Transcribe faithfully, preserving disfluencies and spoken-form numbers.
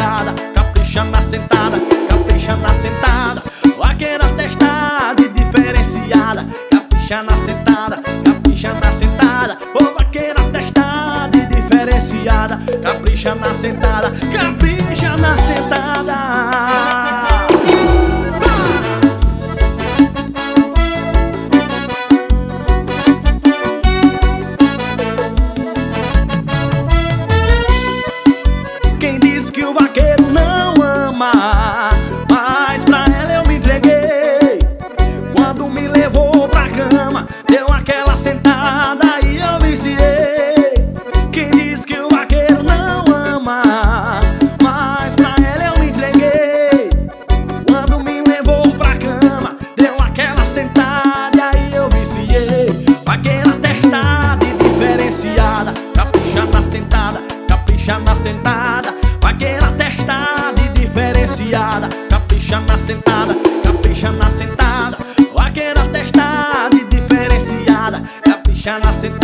diferenciada. Capricha na sentada, capricha na sentada. Vaqueira testada e diferenciada. Capricha na sentada, capricha na sentada. Ô vaqueira testada e diferenciada. Capricha na sentada, capricha na sentada. Quem diz que o vaqueiro não ama, mas pra ela eu me entreguei. Quando me levou pra cama, deu aquela sentada e eu viciei. Quem diz que o vaqueiro não ama, mas pra ela eu me entreguei. Quando me levou pra cama, deu aquela sentada e aí eu viciei. Vaqueira testada e diferenciada. Capricha na sentada, capricha na sentada. Vaqueira testada e diferenciada. Capricha na sentada, capricha na sentada. Vaqueira testada e diferenciada. Capricha na sentada.